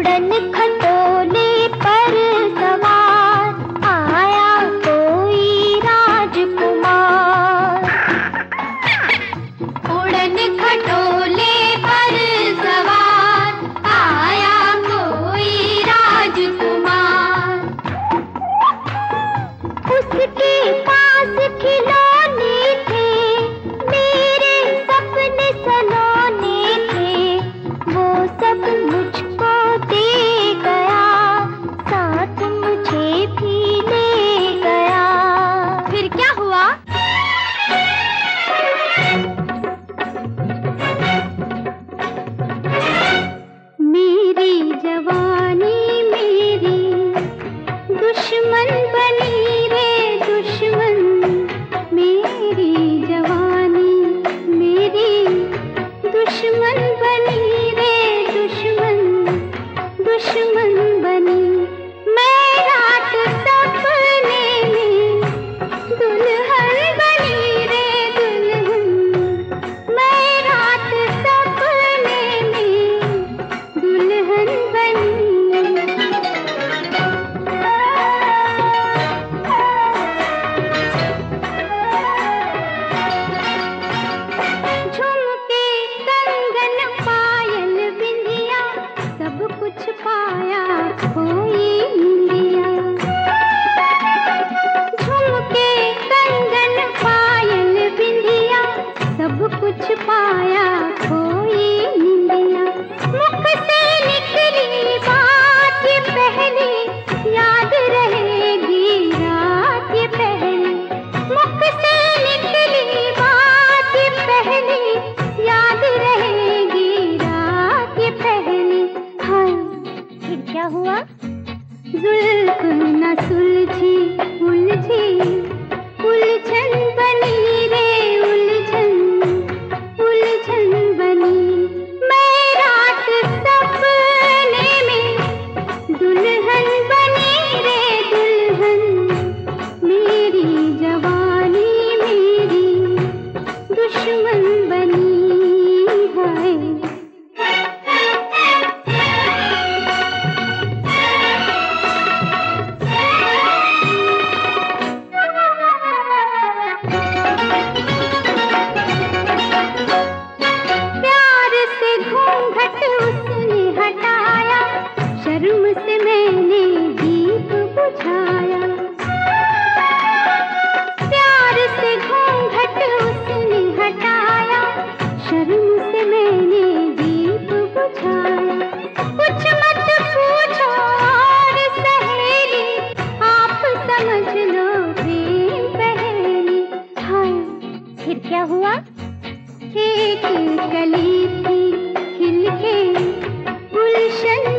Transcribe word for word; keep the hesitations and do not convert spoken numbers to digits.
उड़न खटोले पर सवार आया कोई राजकुमार। उड़न खटोले पर सवार आया कोई राजकुमार। उसके पास खिलौने थे, मेरे सपने सलोने थे, वो सब मुझको दे गया, साथ मुझे भी ले गया। फिर क्या हुआ? मेरी जवानी मेरी दुश्मन बनी रे दुश्मन, मेरी जवानी मेरी दुश्मन बनी रे दुश्मन, दुश्मन बनी। मैं रात सपने में दुल्हन बनी रे दुल्हन, मैं रात सपने में दुल्हन बनी। झुमके कंगन पायल बिंदिया सब कुछ पाया खोई इंदिया। झुमके कंगन पायल बिंदिया सब कुछ पाया खोई इंदिया। मुख से निकली बात ये पहली, याद रहेगी रात ये पहली। मुख से निकली बात ये पहली, याद रहेगी रात ये पहली। हाय फिर क्या हुआ? जुल्फ न सुलझी उलझी, उलझन बनी रे उलझन, उलझन बनी। मैं रात सपने में दुल्हन बनी रे दुल्हन, मेरी जवानी मेरी दुश्मन बनी है। प्यार से घूंघट उसने हटाया, शर्म से मैंने दीप बुझाया। प्यार से घूंघट उसने हटाया, शर्म से मैंने दीप बुझाया। कुछ मत पूछो और सहेली, आप समझ लो प्रेम पहेली। हाय फिर क्या हुआ? एक कली थी खिल के गुलशन